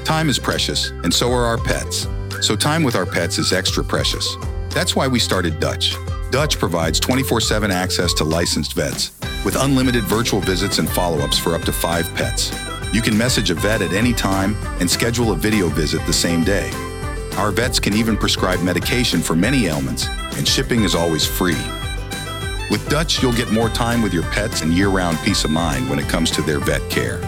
Time is precious, and so are our pets. So time with our pets is extra precious. That's why we started Dutch. Dutch provides 24/7 access to licensed vets, with unlimited virtual visits and follow-ups for up to 5 pets. You can message a vet at any time and schedule a video visit the same day. Our vets can even prescribe medication for many ailments, and shipping is always free. With Dutch, you'll get more time with your pets and year-round peace of mind when it comes to their vet care.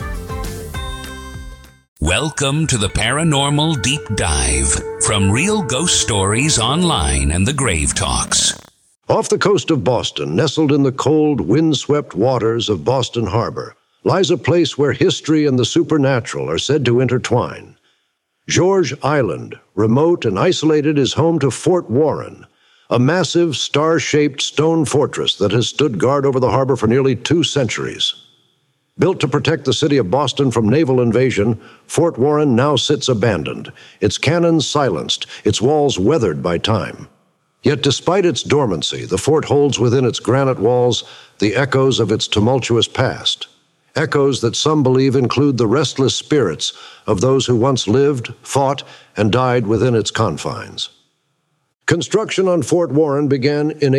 Welcome to the Paranormal Deep Dive from Real Ghost Stories Online and the Grave Talks. Off the coast of Boston, nestled in the cold, wind-swept waters of Boston Harbor, lies a place where history and the supernatural are said to intertwine. George Island, remote and isolated, is home to Fort Warren, a massive, star-shaped stone fortress that has stood guard over the harbor for nearly 2 centuries. Built to protect the city of Boston from naval invasion, Fort Warren now sits abandoned, its cannons silenced, its walls weathered by time. Yet despite its dormancy, the fort holds within its granite walls the echoes of its tumultuous past, echoes that some believe include the restless spirits of those who once lived, fought, and died within its confines. Construction on Fort Warren began in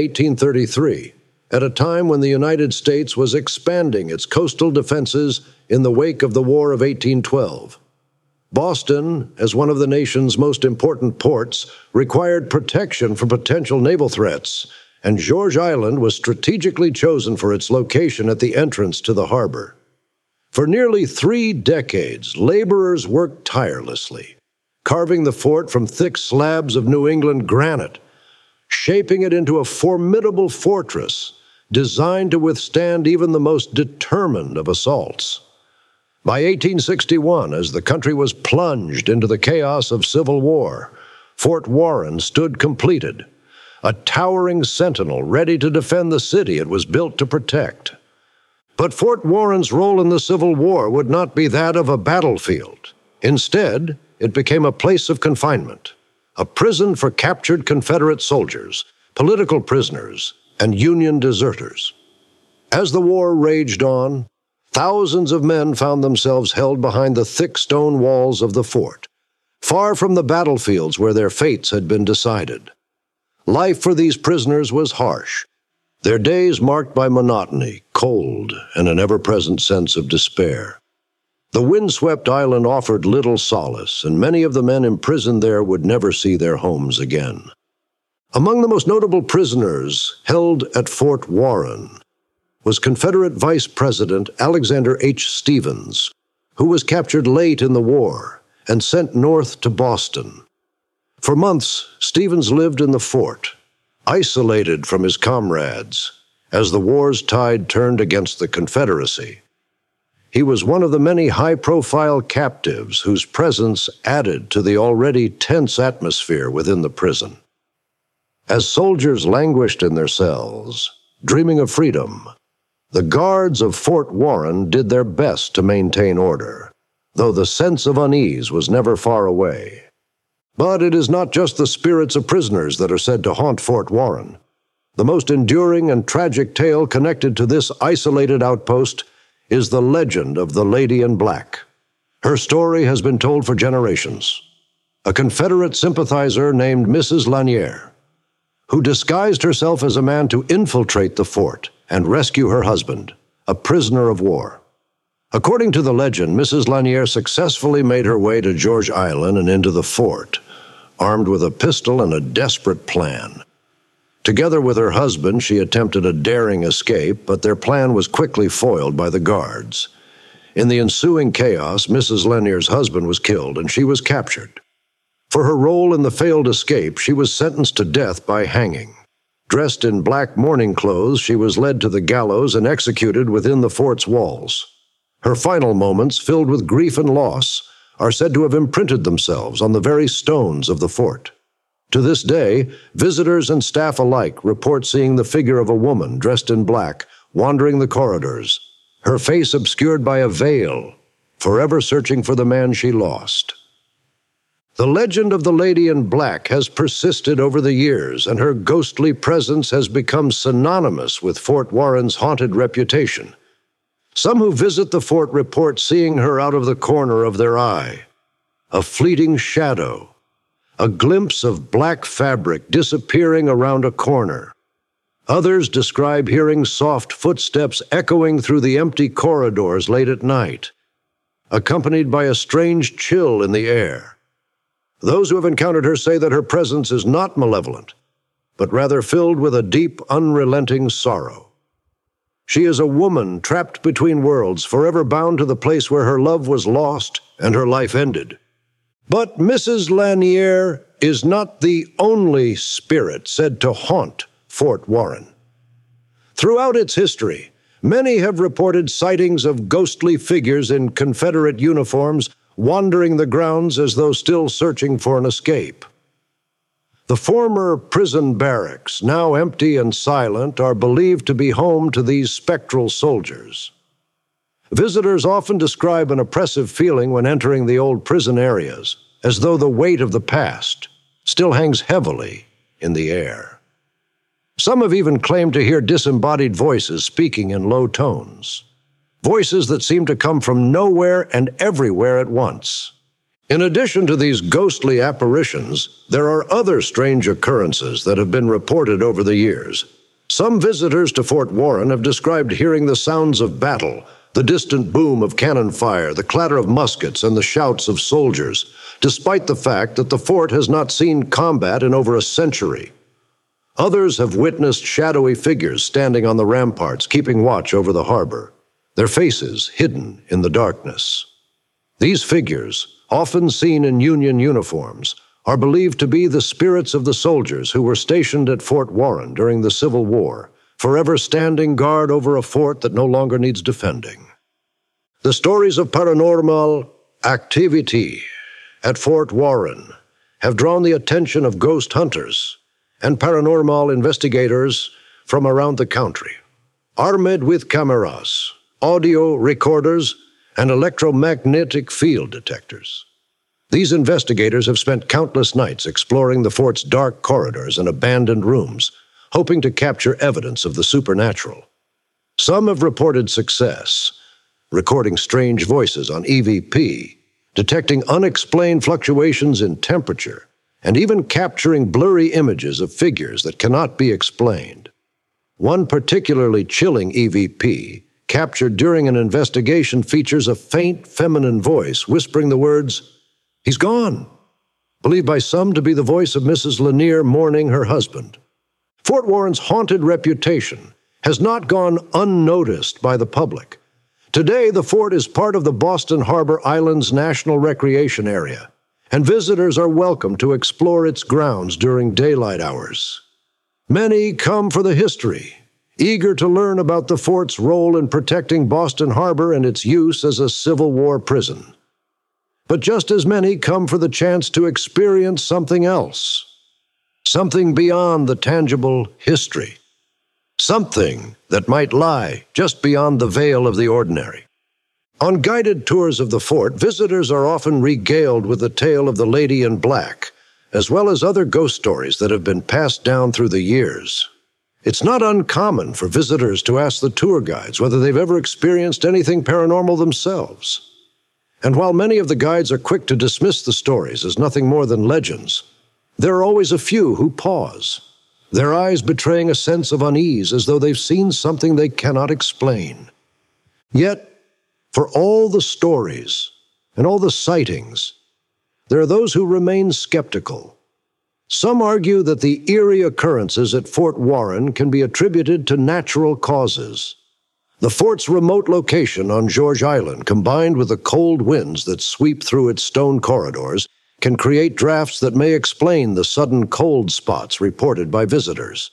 1833. At a time when the United States was expanding its coastal defenses in the wake of the War of 1812. Boston, as one of the nation's most important ports, required protection from potential naval threats, and George Island was strategically chosen for its location at the entrance to the harbor. For nearly 3 decades, laborers worked tirelessly, carving the fort from thick slabs of New England granite, shaping it into a formidable fortress designed to withstand even the most determined of assaults. By 1861, as the country was plunged into the chaos of civil war, Fort Warren stood completed, a towering sentinel ready to defend the city it was built to protect. But Fort Warren's role in the Civil War would not be that of a battlefield. Instead, it became a place of confinement, a prison for captured Confederate soldiers, political prisoners, and Union deserters. As the war raged on, thousands of men found themselves held behind the thick stone walls of the fort, far from the battlefields where their fates had been decided. Life for these prisoners was harsh, their days marked by monotony, cold, and an ever-present sense of despair. The windswept island offered little solace, and many of the men imprisoned there would never see their homes again. Among the most notable prisoners held at Fort Warren was Confederate Vice President Alexander H. Stephens, who was captured late in the war and sent north to Boston. For months, Stephens lived in the fort, isolated from his comrades, as the war's tide turned against the Confederacy. He was one of the many high-profile captives whose presence added to the already tense atmosphere within the prison. As soldiers languished in their cells, dreaming of freedom, the guards of Fort Warren did their best to maintain order, though the sense of unease was never far away. But it is not just the spirits of prisoners that are said to haunt Fort Warren. The most enduring and tragic tale connected to this isolated outpost is the legend of the Lady in Black. Her story has been told for generations. A Confederate sympathizer named Mrs. Lanier, who disguised herself as a man to infiltrate the fort and rescue her husband, a prisoner of war. According to the legend, Mrs. Lanier successfully made her way to George Island and into the fort, armed with a pistol and a desperate plan. Together with her husband, she attempted a daring escape, but their plan was quickly foiled by the guards. In the ensuing chaos, Mrs. Lanier's husband was killed and she was captured. For her role in the failed escape, she was sentenced to death by hanging. Dressed in black mourning clothes, she was led to the gallows and executed within the fort's walls. Her final moments, filled with grief and loss, are said to have imprinted themselves on the very stones of the fort. To this day, visitors and staff alike report seeing the figure of a woman dressed in black wandering the corridors, her face obscured by a veil, forever searching for the man she lost. The legend of the Lady in Black has persisted over the years, and her ghostly presence has become synonymous with Fort Warren's haunted reputation. Some who visit the fort report seeing her out of the corner of their eye, a fleeting shadow, a glimpse of black fabric disappearing around a corner. Others describe hearing soft footsteps echoing through the empty corridors late at night, accompanied by a strange chill in the air. Those who have encountered her say that her presence is not malevolent, but rather filled with a deep, unrelenting sorrow. She is a woman trapped between worlds, forever bound to the place where her love was lost and her life ended. But Mrs. Lanier is not the only spirit said to haunt Fort Warren. Throughout its history, many have reported sightings of ghostly figures in Confederate uniforms wandering the grounds as though still searching for an escape. The former prison barracks, now empty and silent, are believed to be home to these spectral soldiers. Visitors often describe an oppressive feeling when entering the old prison areas, as though the weight of the past still hangs heavily in the air. Some have even claimed to hear disembodied voices speaking in low tones, voices that seem to come from nowhere and everywhere at once. In addition to these ghostly apparitions, there are other strange occurrences that have been reported over the years. Some visitors to Fort Warren have described hearing the sounds of battle, the distant boom of cannon fire, the clatter of muskets, and the shouts of soldiers, despite the fact that the fort has not seen combat in over a century. Others have witnessed shadowy figures standing on the ramparts, keeping watch over the harbor, their faces hidden in the darkness. These figures, often seen in Union uniforms, are believed to be the spirits of the soldiers who were stationed at Fort Warren during the Civil War, forever standing guard over a fort that no longer needs defending. The stories of paranormal activity at Fort Warren have drawn the attention of ghost hunters and paranormal investigators from around the country. Armed with cameras, audio recorders, and electromagnetic field detectors. These investigators have spent countless nights exploring the fort's dark corridors and abandoned rooms, hoping to capture evidence of the supernatural. Some have reported success, recording strange voices on EVP, detecting unexplained fluctuations in temperature, and even capturing blurry images of figures that cannot be explained. One particularly chilling EVP, captured during an investigation, features a faint feminine voice whispering the words, "He's gone," believed by some to be the voice of Mrs. Lanier mourning her husband. Fort Warren's haunted reputation has not gone unnoticed by the public. Today, the fort is part of the Boston Harbor Islands National Recreation Area, and visitors are welcome to explore its grounds during daylight hours. Many come for the history, eager to learn about the fort's role in protecting Boston Harbor and its use as a Civil War prison. But just as many come for the chance to experience something else, something beyond the tangible history, something that might lie just beyond the veil of the ordinary. On guided tours of the fort, visitors are often regaled with the tale of the Lady in Black, as well as other ghost stories that have been passed down through the years. It's not uncommon for visitors to ask the tour guides whether they've ever experienced anything paranormal themselves. And while many of the guides are quick to dismiss the stories as nothing more than legends, there are always a few who pause, their eyes betraying a sense of unease as though they've seen something they cannot explain. Yet, for all the stories and all the sightings, there are those who remain skeptical. Some argue that the eerie occurrences at Fort Warren can be attributed to natural causes. The fort's remote location on George Island, combined with the cold winds that sweep through its stone corridors, can create drafts that may explain the sudden cold spots reported by visitors.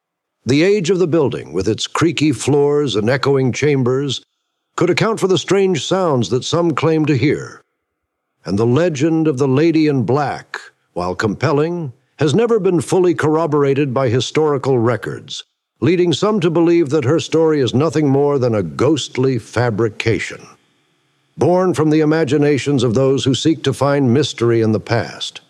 The age of the building, with its creaky floors and echoing chambers, could account for the strange sounds that some claim to hear. And the legend of the Lady in Black, while compelling, has never been fully corroborated by historical records, leading some to believe that her story is nothing more than a ghostly fabrication, born from the imaginations of those who seek to find mystery in the past.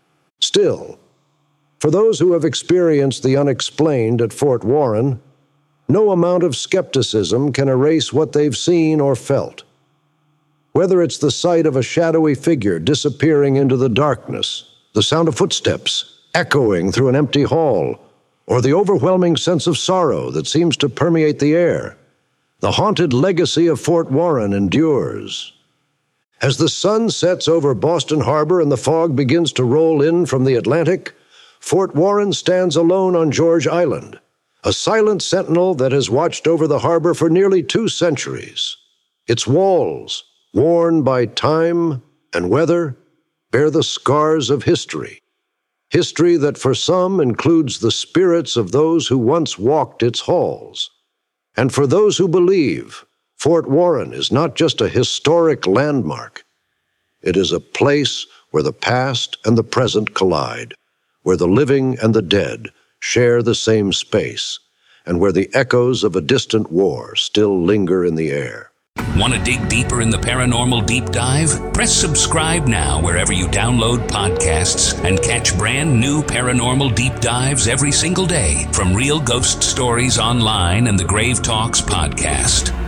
Still, for those who have experienced the unexplained at Fort Warren, no amount of skepticism can erase what they've seen or felt. Whether it's the sight of a shadowy figure disappearing into the darkness, the sound of footsteps echoing through an empty hall, or the overwhelming sense of sorrow that seems to permeate the air, the haunted legacy of Fort Warren endures. As the sun sets over Boston Harbor and the fog begins to roll in from the Atlantic, Fort Warren stands alone on George Island, a silent sentinel that has watched over the harbor for nearly 2 centuries. Its walls, worn by time and weather, bear the scars of history. History that for some includes the spirits of those who once walked its halls. And for those who believe, Fort Warren is not just a historic landmark. It is a place where the past and the present collide, where the living and the dead share the same space, and where the echoes of a distant war still linger in the air. Want to dig deeper in the paranormal deep dive? Press subscribe now wherever you download podcasts and catch brand new paranormal deep dives every single day from Real Ghost Stories Online and the Grave Talks podcast.